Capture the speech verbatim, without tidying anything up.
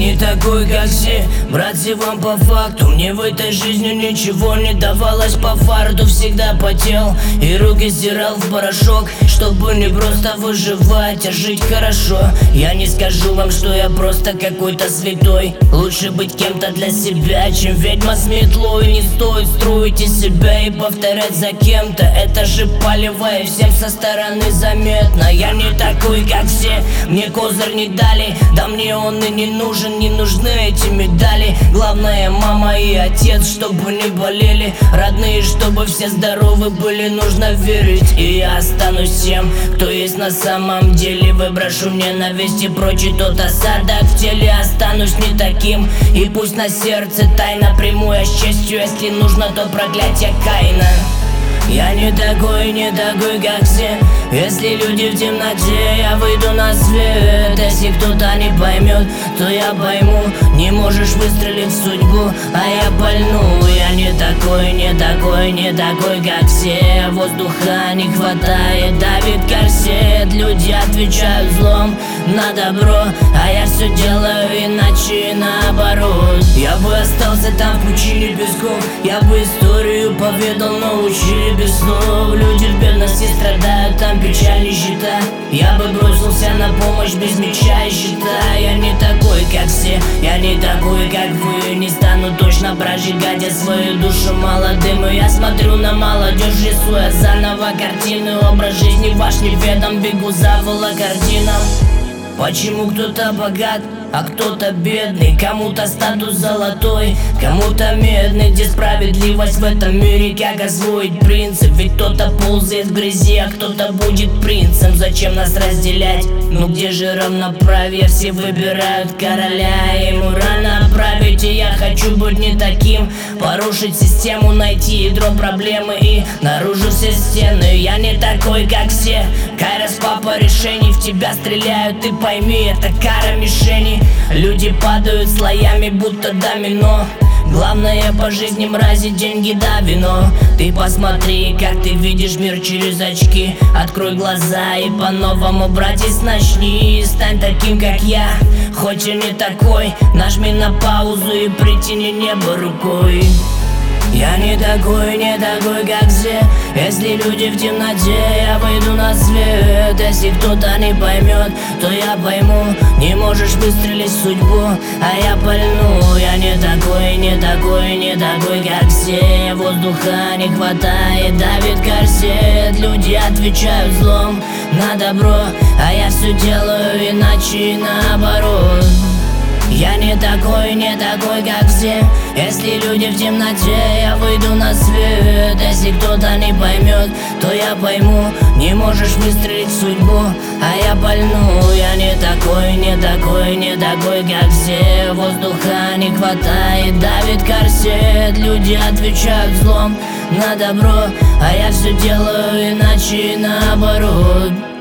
не такой, как все, братцы, вам по факту. Мне в этой жизни ничего не давалось по фарту. Всегда потел и руки стирал в порошок, чтобы не просто выживать, а жить хорошо. Я не скажу вам, что я просто какой-то святой. Лучше быть кем-то для себя, чем ведьма с метлой. Не стоит строить из себя и повторять за кем-то. Это же палево и всем со стороны заметно. Я не такой, как все, мне козырь не дали. Да мне он и не нужен, не нужны эти медали. Главное, мама и отец, чтобы не болели. Родные, чтобы все здоровы были, нужно верить. И я останусь тем, кто есть на самом деле. Выброшу ненависть и прочий тот осадок в теле. Останусь не таким, и пусть на сердце тайна. Приму я с честью, если нужно, то проклятие Каина. Я не такой, не такой, как все. Если люди в темноте, я выйду на свет. Если кто-то не поймет, то я пойму. Не можешь выстрелить в судьбу, а я пальну. Я не такой, не такой, не такой, как все. Воздуха не хватает, давит корсет. Люди отвечают злом на добро, а я все делаю иначе и наоборот. Я бы остался там в пучине песков, я бы историю поведал, но учили без слов. Люди в бедности страдают, там печаль, нищета. Я бы бросился на помощь без меча и щита. Я не такой, как все, я не такой, как вы. Не стану точно прожигать я свою душу молодым. И я смотрю на молодежь, рисуя заново картины. Образ жизни ваш неведом, бегу за волокордином. Почему кто-то богат, а кто-то бедный? Кому-то статус золотой, кому-то медный. Где справедливость в этом мире, как освоить принцип? Ведь кто-то ползает в грязи, а кто-то будет принцем. Зачем нас разделять? Ну где же равноправие? Все выбирают короля, ему рано править. И я хочу быть не таким, порушить систему, найти ядро проблемы и наружу все стены. Я не такой, как все, Кайрос, папа решений. В тебя стреляют, ты пойми, это кара мишени. Люди падают слоями, будто домино. Главное по жизни мрази, деньги да вино. Ты посмотри, как ты видишь мир через очки. Открой глаза и по-новому, братец, начни. Стань таким, как я, хоть и не такой. Нажми на паузу и притяни небо рукой. Я не такой, не такой, как все. Если люди в темноте, я выйду на свет. Если кто-то не поймет, то я пойму. Не можешь выстрелить в судьбу, а я пальну. Я не такой, не такой, не такой, как все. Воздуха не хватает, давит корсет. Люди отвечают злом на добро, а я все делаю иначе и наоборот. Я не такой, не такой, как все. Если люди в темноте, я выйду на свет. Если кто-то не поймет, то я пойму. Не можешь выстрелить в судьбу, а я пальну. Я не такой, не такой, не такой, как все. Воздуха не хватает, давит корсет. Люди отвечают злом на добро, а я все делаю иначе и наоборот.